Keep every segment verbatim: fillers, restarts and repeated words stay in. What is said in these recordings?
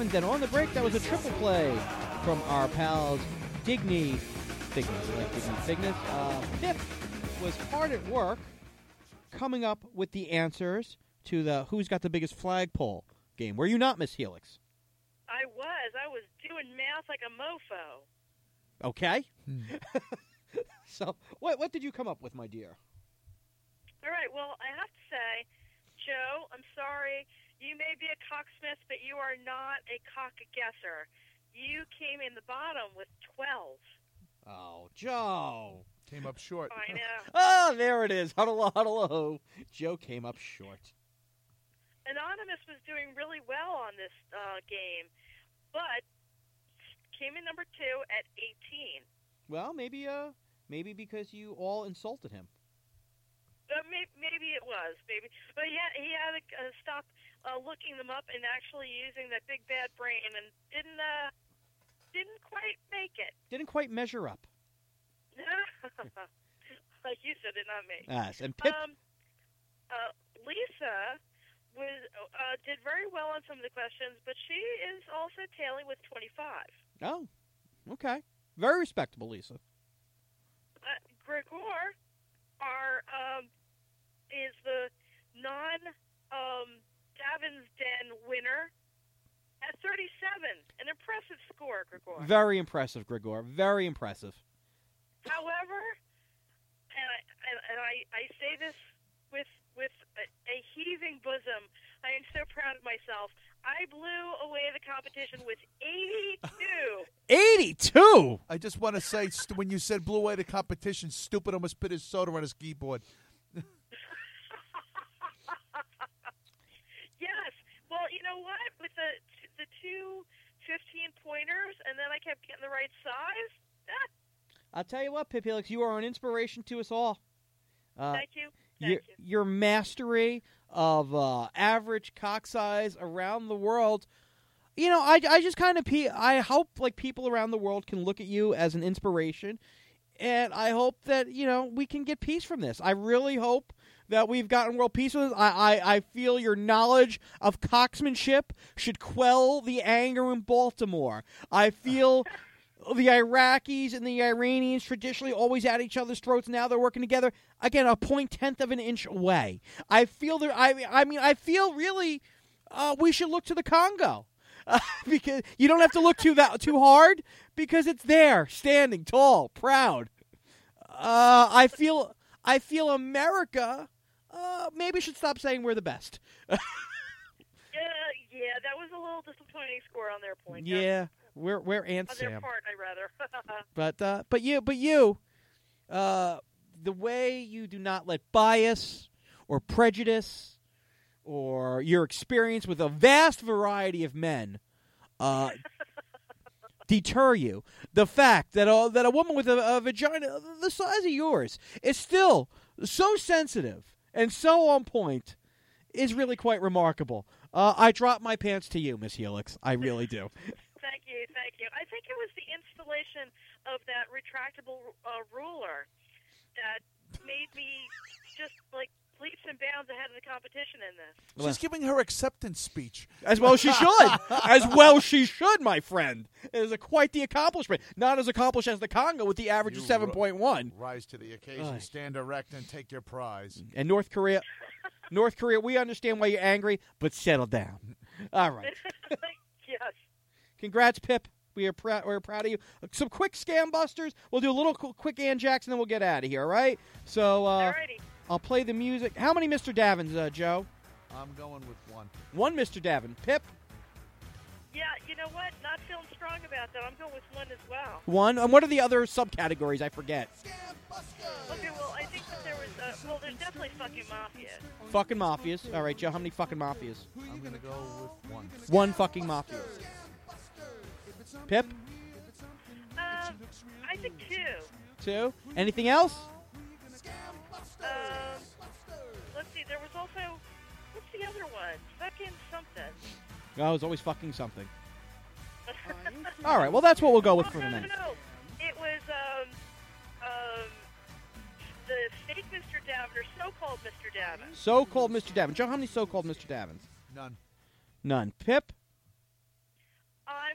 Davins. And on the break, that was a triple play from our pals Digny Figness. Like Digny Figness. Uh, Pip was hard at work coming up with the answers to the Who's Got the Biggest Flagpole game. Were you not, Miss Helix? I was. I was doing math like a mofo. Okay. So, what what did you come up with, my dear? All right. Well, I have to say, Joe, I'm sorry. You may be a cocksmith, but you are not a cock-guesser. You came in the bottom with twelve. Oh, Joe. Came up short. I know. Oh, there it is. Huddle, huddle, Joe came up short. Anonymous was doing really well on this uh, game, but came in number two at eighteen. Well, maybe uh, maybe because you all insulted him. Uh, may- maybe it was, maybe. But he had, he had to uh, stop uh, looking them up and actually using that big bad brain, and didn't uh, didn't quite make it. Didn't quite measure up. Like you said it, not me. Yes, and Pip. Um, uh, Lisa was uh, did very well on some of the questions, but she is also tailing with twenty-five. Oh, okay. Very respectable, Lisa. Uh, Gregor are, um, is the non um, Davin's Den winner at thirty-seven. An impressive score, Gregor. Very impressive, Gregor. Very impressive. However, and I, and, and I, I say this with with a, a heaving bosom, I am so proud of myself. I blew away the competition with eighty-two. eighty-two? I just want to say, st- when you said blew away the competition, stupid almost spit his soda on his keyboard. Yes. Well, you know what? With the the two fifteen-pointers, and then I kept getting the right size. Ah, I'll tell you what, Pip Helix, you are an inspiration to us all. Uh, thank you. Thank your, you. your mastery of uh, average cock size around the world. You know, I, I just kind of pe- I hope like people around the world can look at you as an inspiration, and I hope that you know we can get peace from this. I really hope that we've gotten world peace with this. I, I, I feel your knowledge of cocksmanship should quell the anger in Baltimore. I feel the Iraqis and the Iranians traditionally always at each other's throats. Now they're working together. Again, a point tenth of an inch away. I feel there. I, I mean, I feel really uh, we should look to the Congo. Uh, because you don't have to look too that too hard because it's there, standing tall, proud. Uh, I feel I feel America uh, maybe should stop saying we're the best. Yeah, yeah, that was a little disappointing score on their point. Yeah, we're we're Aunt On their Sam. part, I rather. But uh, but you but you, uh, the way you do not let bias or prejudice or your experience with a vast variety of men uh, deter you. The fact that a, that a woman with a, a vagina the size of yours is still so sensitive and so on point is really quite remarkable. Uh, I drop my pants to you, Miss Helix. I really do. Thank you, thank you. I think it was the installation of that retractable uh, ruler that made me just like leaps and bounds ahead of the competition in this. She's giving her acceptance speech. As well she should. As well she should, my friend. It is a, quite the accomplishment. Not as accomplished as the Congo with the average You of seven point one. Rise to the occasion, Aye. stand erect, and take your prize. And North Korea, North Korea, we understand why you're angry, but settle down. All right. Yes. Congrats, Pip. We are proud. We're proud of you. Some quick scam busters. We'll do a little qu- quick Ann Jackson, then we'll get out of here. All right. So uh, Alrighty. I'll play the music. How many Mister Davins, uh, Joe? I'm going with one. One Mister Davin. Pip. Yeah, you know what? Not feeling strong about that. I'm going with one as well. One. And what are the other subcategories? I forget. Okay, well, I think that there was, uh, well, there's definitely fucking mafia. Fucking mafias. All right, Joe. How many fucking mafias? I'm going to go with one. One fucking mafia. Pip. Um, I think two. Two. Anything else? Um, let's see, there was also, what's the other one? Fucking something. Oh, it's always fucking something. All right. Well, that's what we'll go with Oh, for no, the no, minute. no. It was, um, um, the fake Mister Davin, or so-called Mister Davin. So-called Mister Davin. Joe, how many so-called Mister Davins? None. None. Pip.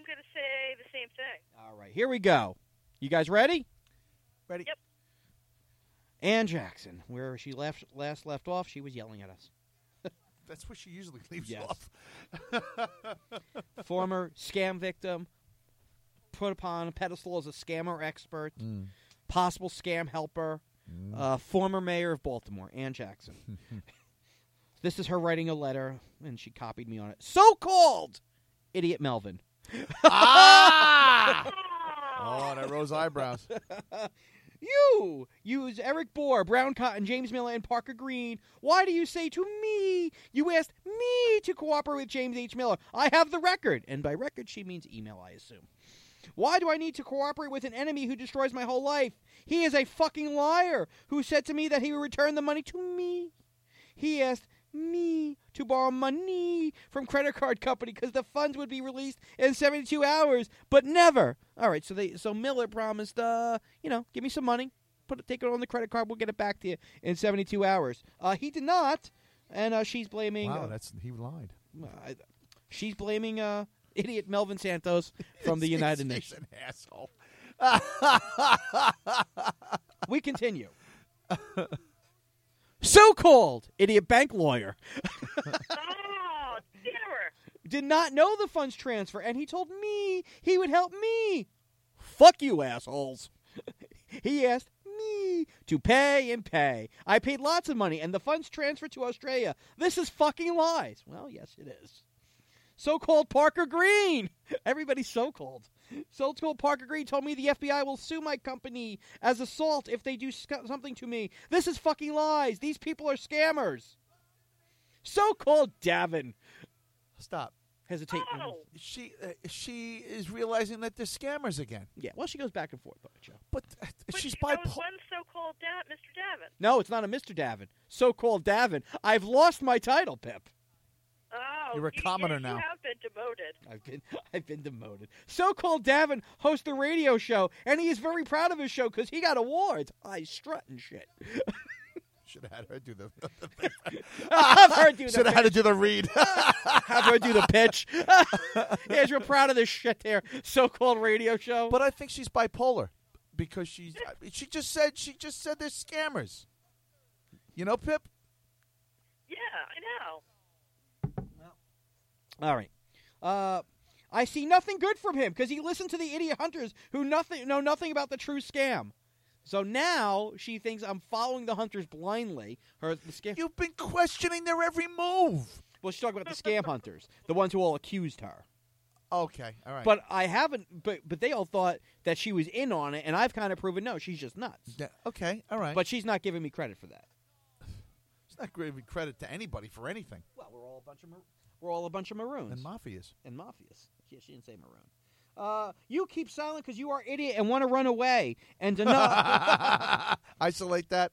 going to say the same thing. All right, here we go. You guys ready? Ready? Yep. Ann Jackson, where she left, last left off, she was yelling at us. That's where she usually leaves Yes. off. Former scam victim, put upon a pedestal as a scammer expert, Mm. possible scam helper, uh, former mayor of Baltimore, Ann Jackson. This is her writing a letter, and she copied me on it. So-called idiot Melvin. Ah! Oh, Oh, that rose eyebrows. You use Eric Bohr, Brown Cotton, James Miller, and Parker Green. Why do you say to me? You asked me to cooperate with James H. Miller. I have the record. And by record, she means email, I assume. Why do I need to cooperate with an enemy who destroys my whole life? He is a fucking liar who said to me that he would return the money to me. He asked me to borrow money from credit card company because the funds would be released in seventy-two hours, but never. All right, so they so Miller promised, uh, you know, give me some money, put it, take it on the credit card, we'll get it back to you in seventy-two hours. Uh, he did not, and uh, she's blaming. Wow, uh, that's he lied. uh, she's blaming uh, idiot Melvin Santos from the United He's Nations. an asshole. We continue. So-called idiot bank lawyer oh, never. did not know the funds transfer, and he told me he would help me. Fuck you, assholes. He asked me to pay and pay. I paid lots of money, and the funds transferred to Australia. This is fucking lies. Well, yes, it is. So-called Parker Green. Everybody's so-called. So-called Parker Green told me the F B I will sue my company as assault if they do sc- something to me. This is fucking lies. These people are scammers. So-called Davin. Stop. Hesitate. Oh, She uh, she is realizing that they're scammers again. Yeah, well, she goes back and forth on it, Joe. But uh, but she's that was bipolar. one so-called da- Mister Davin. No, it's not a Mister Davin. So-called Davin. I've lost my title, Pip. Oh, You're a you- commoner yes, now. You have been demoted. I've been I've been demoted. So-called Davin hosts a radio show, and he is very proud of his show because he got awards. I strut and shit. Should have had her do the. Have her do the Should have had to do the read. Have her do the pitch. Yeah, she's real proud of this shit there. So-called radio show. But I think she's bipolar because she's. She just said she just said they're scammers. You know, Pip. Yeah, I know. All right. Uh, I see nothing good from him because he listened to the idiot hunters who nothing know nothing about the true scam. So now she thinks I'm following the hunters blindly. Her the scam. You've been questioning their every move. Well, she's talking about the scam hunters, the ones who all accused her. Okay, all right. But I haven't. But but they all thought that she was in on it, and I've kind of proven no, she's just nuts. Yeah, okay, all right. But she's not giving me credit for that. it's not giving credit to anybody for anything. Well, we're all a bunch of mar- we're all a bunch of maroons And mafias. and mafias. Yeah, she didn't say maroon. Uh, you keep silent because you are idiot and want to run away and deny Isolate that.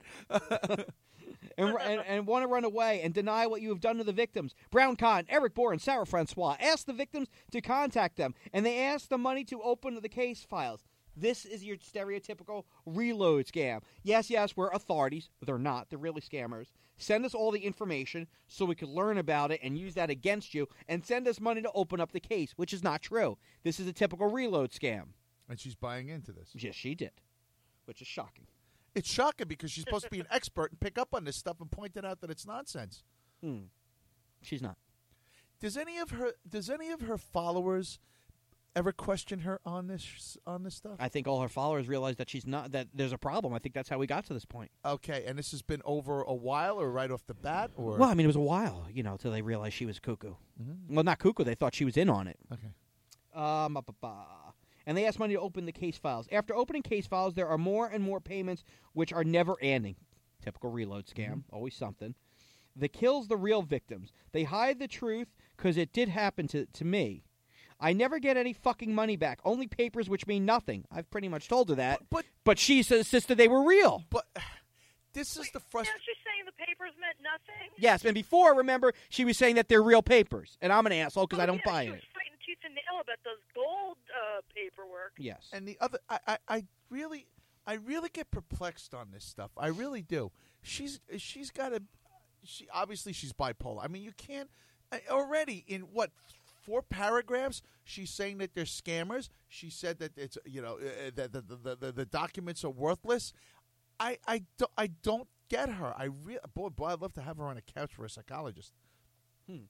and, and, and want to run away and deny what you have done to the victims. Brown Cotton, Eric Bohr, and Sarah Francois asked the victims to contact them, and they asked the money to open the case files. This is your stereotypical reload scam. Yes, yes, we're authorities. They're not. They're really scammers. Send us all the information so we can learn about it and use that against you, and send us money to open up the case, which is not true. This is a typical reload scam. And she's buying into this. Yes, she did, which is shocking. It's shocking because she's supposed to be an expert and pick up on this stuff and point it out that it's nonsense. Hmm. She's not. Does any of her does any of her followers ever question her on this on this stuff? I think all her followers realize that she's not, that there's a problem. I think that's how we got to this point. Okay, and this has been over a while or right off the bat? Or Well, I mean, it was a while, you know, till they realized she was cuckoo. Mhm. Well, not cuckoo. They thought she was in on it. Okay. Um, ba, ba, ba. And they asked money to open the case files. After opening case files, there are more and more payments which are never ending. Typical reload scam. Mm-hmm. Always something. That kills the real victims. They hide the truth because it did happen to, to me. I never get any fucking money back. Only papers which mean nothing. I've pretty much told her that. But But she insisted they were real. but this is the Now frustration. she's saying the papers meant nothing. Yes, and before, remember, she was saying that they're real papers. And I'm an asshole because Oh, I don't yeah, buy she it. was fighting tooth and nail about those gold uh, paperwork. Yes. And the other, I, I, I really, I really get perplexed on this stuff. I really do. She's, she's got a, she obviously she's bipolar. I mean, you can't uh, already in what four paragraphs. She's saying that they're scammers. She said that it's you know uh, that the, the, the the documents are worthless. I I don't I don't get her. I re- boy boy I'd love to have her on a couch for a psychologist. Hmm.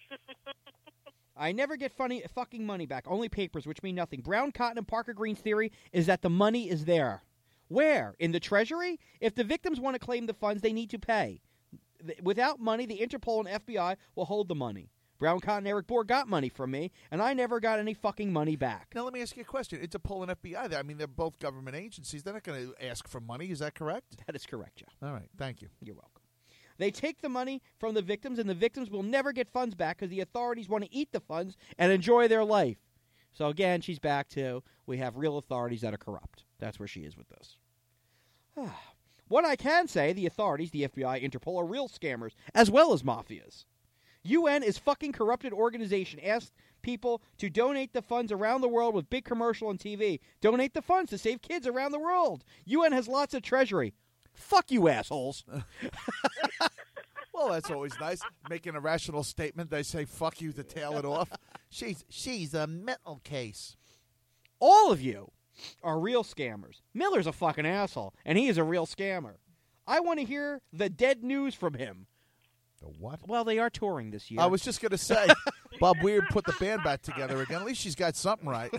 I never get funny fucking money back. Only papers, which mean nothing. Brown Cotton and Parker Green's theory is that the money is there. Where? In the Treasury? If the victims want to claim the funds, they need to pay. Without money, the Interpol and F B I will hold the money. Brown Cotton and Eric Bohr got money from me, and I never got any fucking money back. Now, let me ask you a question. Interpol and F B I, I mean, they're both government agencies. They're not going to ask for money. Is that correct? That is correct, Joe. All right. Thank you. You're welcome. They take the money from the victims, and the victims will never get funds back because the authorities want to eat the funds and enjoy their life. So, again, she's back to we have real authorities that are corrupt. That's where she is with this. What I can say, the authorities, the F B I, Interpol, are real scammers, as well as mafias. U N is fucking corrupted organization. Asked people to donate the funds around the world with big commercial on T V. Donate the funds to save kids around the world. U N has lots of treasury. Fuck you, assholes. Well, that's always nice. Making a rational statement, they say "fuck you" to tail it off. She's she's a mental case. All of you are real scammers. Miller's a fucking asshole, and he is a real scammer. I want to hear the dead news from him. The what? Well, they are touring this year. I was just going to say, Bob Weird put the band back together again. At least she's got something right.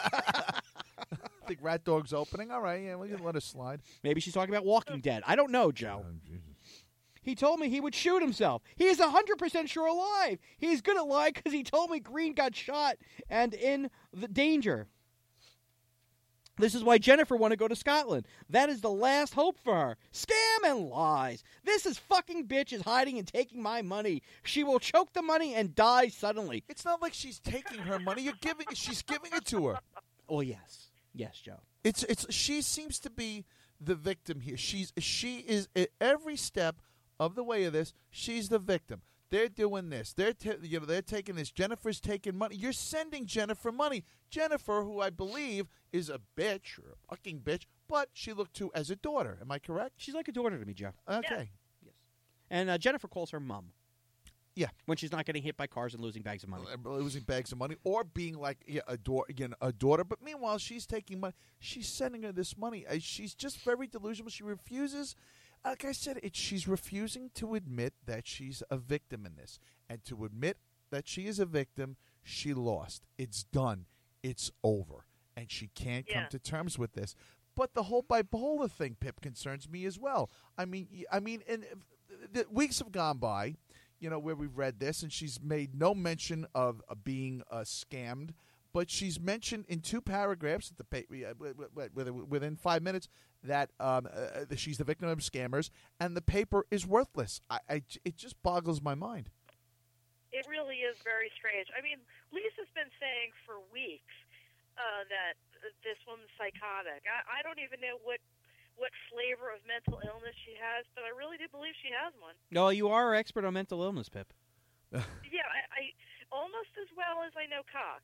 I think Rat Dog's opening. All right, yeah, we can let her slide. Maybe she's talking about Walking Dead. I don't know, Joe. Oh, Jesus. He told me he would shoot himself. He is one hundred percent sure alive. He's good at lying because he told me Green got shot and in the danger. This is why Jennifer want to go to Scotland. That is the last hope for her. Scam and lies. This is fucking bitch is hiding and taking my money. She will choke the money and die suddenly. It's not like she's taking her money. You're giving. She's giving it to her. Well, yes, yes, Joe. It's it's. She seems to be the victim here. She's she is at every step of the way of this. She's the victim. They're doing this. They're t- you know they're taking this. Jennifer's taking money. You're sending Jennifer money. Jennifer, who I believe is a bitch or a fucking bitch, but she looked to as a daughter. Am I correct? She's like a daughter to me, Joe. Okay. Yes. And uh, Jennifer calls her mom. Yeah. When she's not getting hit by cars and losing bags of money. Uh, Losing bags of money or being like yeah, a, da- you know, a daughter. But meanwhile, she's taking money. She's sending her this money. Uh, she's just very delusional. She refuses. Like I said, it, she's refusing to admit that she's a victim in this. And to admit that she is a victim, she lost. It's done. It's over. And she can't Yeah. come to terms with this. But the whole bipolar thing, Pip, concerns me as well. I mean, y- I mean, and the weeks have gone by, you know, where we've read this, and she's made no mention of uh, being uh, scammed. But she's mentioned in two paragraphs at the pa- uh, within five minutes that um, uh, she's the victim of scammers, and the paper is worthless. I, I, it just boggles my mind. It really is very strange. I mean, Lisa's been saying for weeks uh, that uh, this woman's psychotic. I, I don't even know what what flavor of mental illness she has, but I really do believe she has one. No, you are an expert on mental illness, Pip. Yeah, I, I almost as well as I know cock.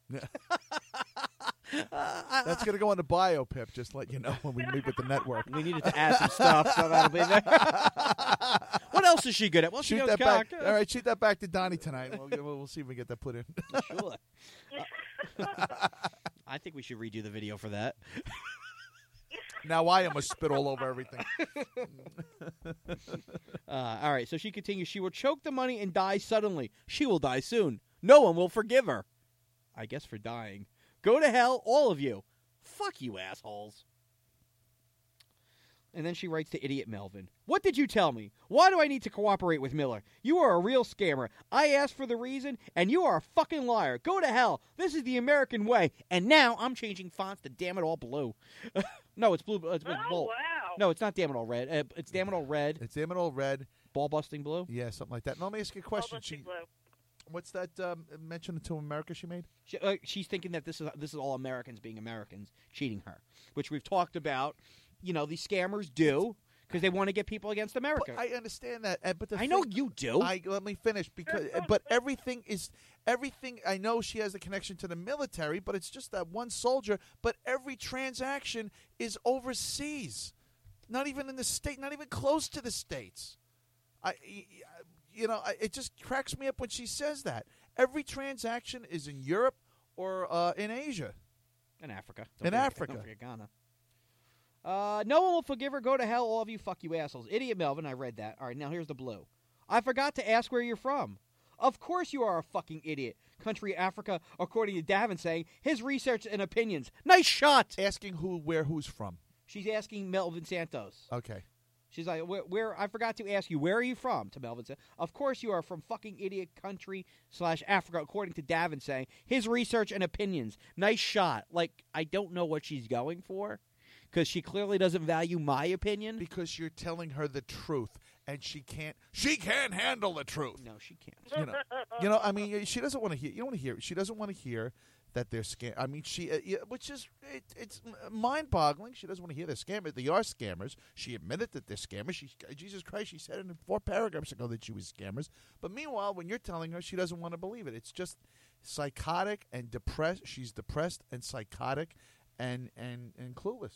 That's going to go on the bio, Pip, just to let you know when we meet with the network. We needed to add some stuff, so that'll be there. What else is she good at? Well, she Shoot knows that cock. back. All right, shoot that back to Donnie tonight. We'll, we'll see if we get that put in. Sure. Uh, I think we should redo the video for that. Now I almost spit all over everything. Uh, all right, so she continues. She will choke the money and die suddenly. She will die soon. No one will forgive her. I guess for dying. Go to hell, all of you. Fuck you, assholes. And then she writes to Idiot Melvin. What did you tell me? Why do I need to cooperate with Miller? You are a real scammer. I asked for the reason, and you are a fucking liar. Go to hell. This is the American way. And now I'm changing fonts to Damn It All Blue. No, it's blue. It's, it's Oh, bold. wow. No, it's not Damn It All Red. Uh, it's Damn It All Red. It's Damn It All Red. Ball busting blue. Yeah, something like that. Now, let me ask you a question. Almost She, blue. what's that um, mention to America she made? She, uh, she's thinking that this is this is all Americans being Americans cheating her, which we've talked about. You know, these scammers do because they want to get people against America. But I understand that, uh, but the I know thing- you do. I let me finish because, but everything is everything. I know she has a connection to the military, but it's just that one soldier. But every transaction is overseas, not even in the state, not even close to the states. I, you know, I, it just cracks me up when she says that. Every transaction is in Europe or uh, in Asia. In Africa. In forget, Africa. Don't forget Ghana. Uh, no one will forgive her. Go to hell, all of you fuck you assholes. Idiot Melvin, I read that. All right, now here's the blue. I forgot to ask where you're from. Of course you are a fucking idiot. Country Africa, according to Davin saying, his research and opinions. Nice shot! Asking who, where, who's from. She's asking Melvin Santos. Okay. She's like, where, where? I forgot to ask you, where are you from? To Melvin said, of course you are from fucking idiot country slash Africa, according to Davin saying, his research and opinions. Nice shot. Like, I don't know what she's going for, because she clearly doesn't value my opinion. Because you're telling her the truth, and she can't. She can't handle the truth. No, she can't. You know. You know. I mean, she doesn't want to hear. You don't want to hear. She doesn't want to hear that they're scam. I mean, she, uh, yeah, which is it, it's mind-boggling. She doesn't want to hear they're scammers. They are scammers. She admitted that they're scammers. She, Jesus Christ, she said it in four paragraphs ago that she was scammers. But meanwhile, when you're telling her, she doesn't want to believe it. It's just psychotic and depressed. She's depressed and psychotic, and and and clueless.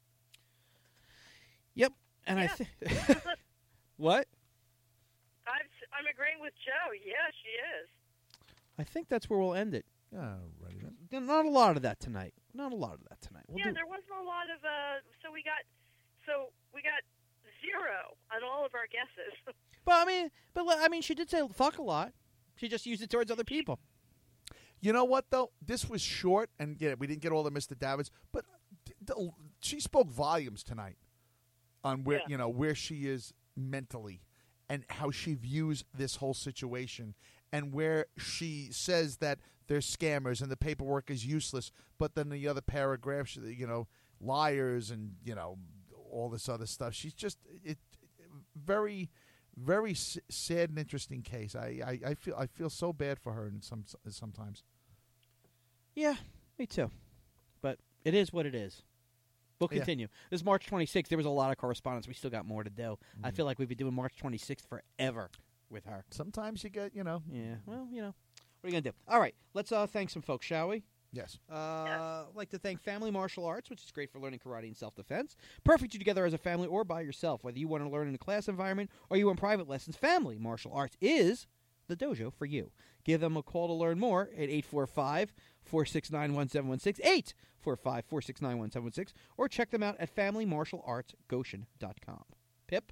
Yep, and Yeah. I think what? I'm, I'm agreeing with Joe. Yeah, she is. I think that's where we'll end it. Yeah, ready then. Not a lot of that tonight. Not a lot of that tonight. We'll yeah, do- there wasn't a lot of. Uh, so we got, so we got zero on all of our guesses. But I mean, but I mean, she did say fuck a lot. She just used it towards other people. You know what, though? This was short, and yeah, we didn't get all the Mister Davids, but d- d- she spoke volumes tonight on where Yeah. you know where she is mentally and how she views this whole situation, and where she says that they're scammers and the paperwork is useless, but then the other paragraphs, you know, liars and you know all this other stuff. She's just it, very. Very s- sad and interesting case. I, I, I feel I feel so bad for her in some sometimes. Yeah, me too. But it is what it is. We'll Yeah. continue. This is March twenty-sixth. There was a lot of correspondence. We still got more to do. I Mhm. feel like we've been doing March twenty-sixth forever with her. Sometimes you get, you know. Yeah. Well, you know, what are you gonna do? All right. Let's uh, thank some folks, shall we? Yes. Uh, I'd like to thank Family Martial Arts, which is great for learning karate and self-defense. Perfect you together as a family or by yourself. Whether you want to learn in a class environment or you want private lessons, Family Martial Arts is the dojo for you. Give them a call to learn more at eight four five, four six nine, one seven one six, eight four five, four six nine, one seven one six, or check them out at family martial arts goshen dot com. Pip?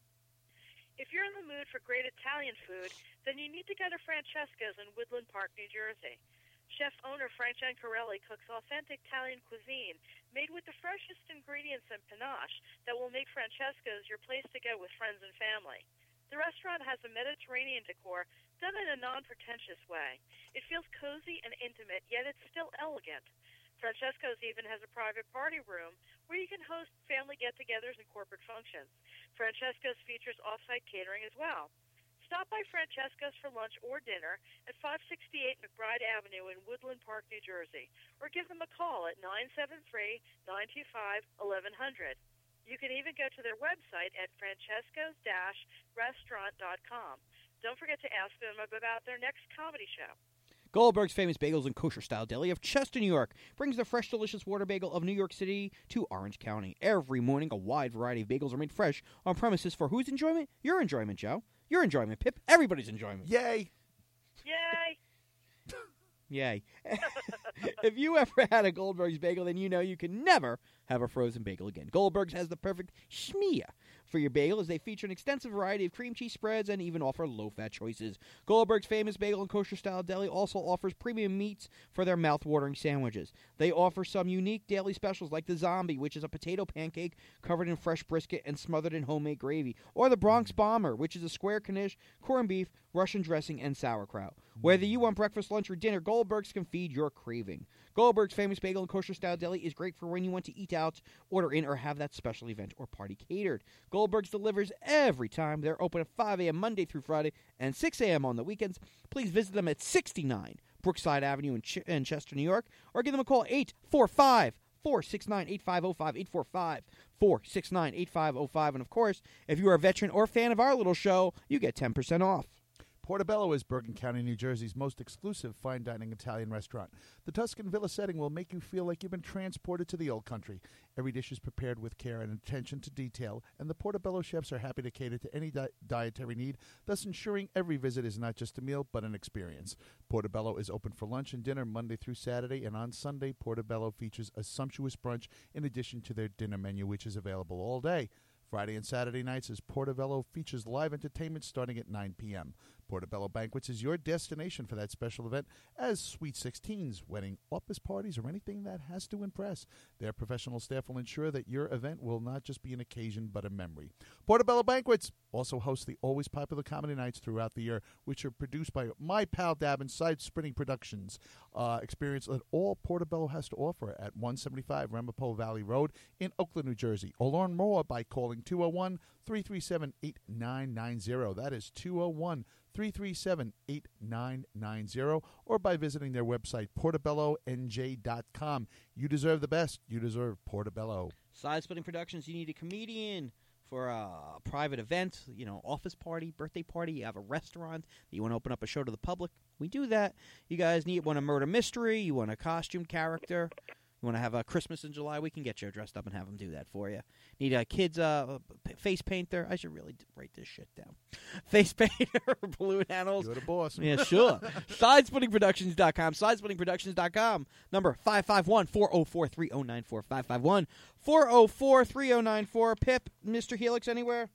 If you're in the mood for great Italian food, then you need to go to Francesca's in Woodland Park, New Jersey. Chef-owner Frank Giancarelli cooks authentic Italian cuisine made with the freshest ingredients and panache that will make Francesca's your place to go with friends and family. The restaurant has a Mediterranean decor done in a non-pretentious way. It feels cozy and intimate, yet it's still elegant. Francesco's even has a private party room where you can host family get-togethers and corporate functions. Francesco's features off-site catering as well. Stop by Francesco's for lunch or dinner at five sixty-eight McBride Avenue in Woodland Park, New Jersey, or give them a call at nine seven three, nine two five, eleven hundred. You can even go to their website at francescos dash restaurant dot com. Don't forget to ask them about their next comedy show. Goldberg's Famous Bagels and Kosher Style Deli of Chester, New York, brings the fresh, delicious water bagel of New York City to Orange County. Every morning, a wide variety of bagels are made fresh on premises for whose enjoyment? Your enjoyment, Joe. Your enjoyment, Pip. Everybody's enjoyment. Yay. Yay! Yay. If you ever had a Goldberg's bagel, then you know you can never have a frozen bagel again. Goldberg's has the perfect schmear for your bagel as they feature an extensive variety of cream cheese spreads and even offer low-fat choices. Goldberg's Famous Bagel and Kosher Style Deli also offers premium meats for their mouth-watering sandwiches. They offer some unique daily specials like the Zombie, which is a potato pancake covered in fresh brisket and smothered in homemade gravy, or the Bronx Bomber, which is a square knish, corned beef, Russian dressing, and sauerkraut. Whether you want breakfast, lunch, or dinner, Goldberg's can feed your craving. Goldberg's Famous Bagel and Kosher Style Deli is great for when you want to eat out, order in, or have that special event or party catered. Goldberg's delivers every time. They're open at five a.m. Monday through Friday and six a.m. on the weekends. Please visit them at sixty-nine Brookside Avenue in, Ch- in Chester, New York, or give them a call eight four five, four six nine, eight five zero five, eight four five, four six nine, eight five zero five. And, of course, if you are a veteran or fan of our little show, you get ten percent off. Portobello is Bergen County, New Jersey's most exclusive fine dining Italian restaurant. The Tuscan Villa setting will make you feel like you've been transported to the old country. Every dish is prepared with care and attention to detail, and the Portobello chefs are happy to cater to any di- dietary need, thus ensuring every visit is not just a meal, but an experience. Portobello is open for lunch and dinner Monday through Saturday, and on Sunday, Portobello features a sumptuous brunch in addition to their dinner menu, which is available all day. Friday and Saturday nights as Portobello features live entertainment starting at nine p.m. Portobello Banquets is your destination for that special event, as Sweet sixteens, wedding, office parties, or anything that has to impress. Their professional staff will ensure that your event will not just be an occasion but a memory. Portobello Banquets also hosts the always popular comedy nights throughout the year, which are produced by my pal Dab and Side Sprinting Productions. Uh, experience that all Portobello has to offer at one seventy-five Ramapo Valley Road in Oakland, New Jersey. Or learn more by calling two oh one, three three seven, eight nine nine zero. That is two oh one, three three seven, eight nine nine zero, or by visiting their website, portobello n j dot com. You deserve the best. You deserve Portobello. Side Splitting Productions, you need a comedian for a private event, you know, office party, birthday party. You have a restaurant that you want to open up a show to the public. We do that. You guys need want a murder mystery. You want a costume character. You want to have a Christmas in July, we can get you dressed up and have them do that for you. Need a kid's uh, p- face painter. I should really d- write this shit down. Face painter, balloon animals. You're the boss. Yeah, sure. side splitting productions dot com. side splitting productions dot com. Number five five one, four oh four, three oh nine four. five five one, four oh four, three oh nine four. Pip, Mister Helix, anywhere?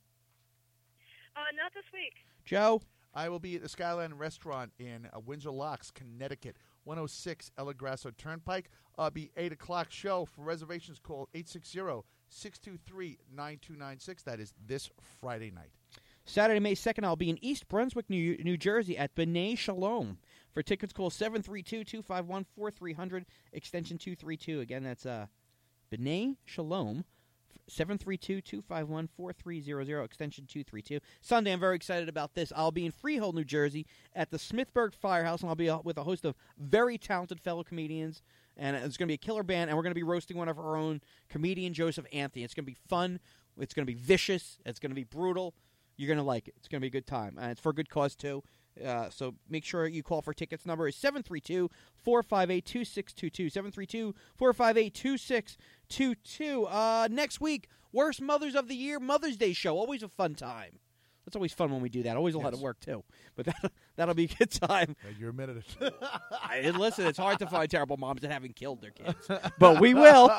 Uh, not this week. Joe? I will be at the Skyline Restaurant in uh, Windsor Locks, Connecticut, one oh six El Grasso Turnpike. Uh, be eight o'clock show. For reservations, call eight six zero, six two three, nine two nine six. That is this Friday night. Saturday, May second, I'll be in East Brunswick, New, New Jersey at B'nai Shalom. For tickets, call seven three two, two five one, four three zero zero, extension two three two. Again, that's uh, B'nai Shalom. seven three two, two five one, four three zero zero, extension two three two. Sunday, I'm very excited about this. I'll be in Freehold, New Jersey at the Smithburg Firehouse, and I'll be with a host of very talented fellow comedians. And it's going to be a killer band, and we're going to be roasting one of our own, comedian Joseph Anthony. It's going to be fun. It's going to be vicious. It's going to be brutal. You're going to like it. It's going to be a good time. And it's for a good cause, too. Uh, so make sure you call for tickets. Number is seven three two, four five eight, two six two two. seven three two, four five eight, two six two two. Uh, next week, Worst Mothers of the Year Mother's Day show. Always a fun time. It's always fun when we do that. Always a lot Yes. of work, too. But that, that'll be a good time. Yeah, you're a minute. It. And listen, it's hard to find terrible moms that haven't killed their kids. But we will.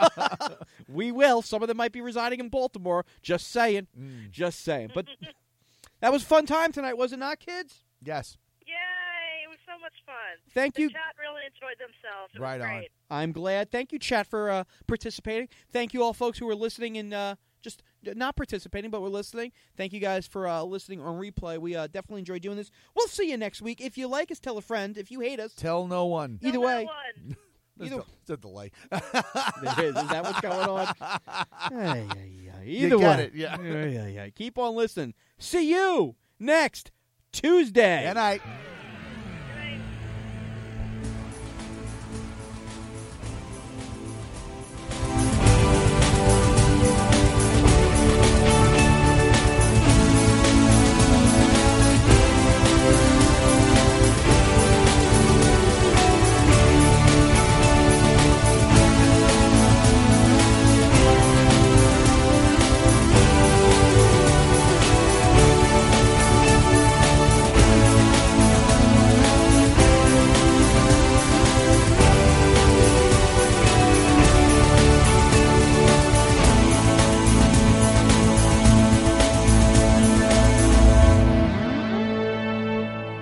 We will. Some of them might be residing in Baltimore. Just saying. Mm. Just saying. But that was a fun time tonight, was it not, kids? Yes. Yay! It was so much fun. Thank the you. chat really enjoyed themselves. It Right was on. great. I'm glad. Thank you, chat, for uh, participating. Thank you all folks who are listening and uh, just not participating, but we're listening. Thank you guys for uh, listening on replay. We uh, definitely enjoy doing this. We'll see you next week. If you like us, tell a friend. If you hate us, Tell no one. either No, way. no one. There's Either- a, it's a delay. There is. Is that what's going on? Ay, ay, ay. You Either get way. it, yeah. Ay, ay, ay. Keep on listening. See you next Tuesday. Good night.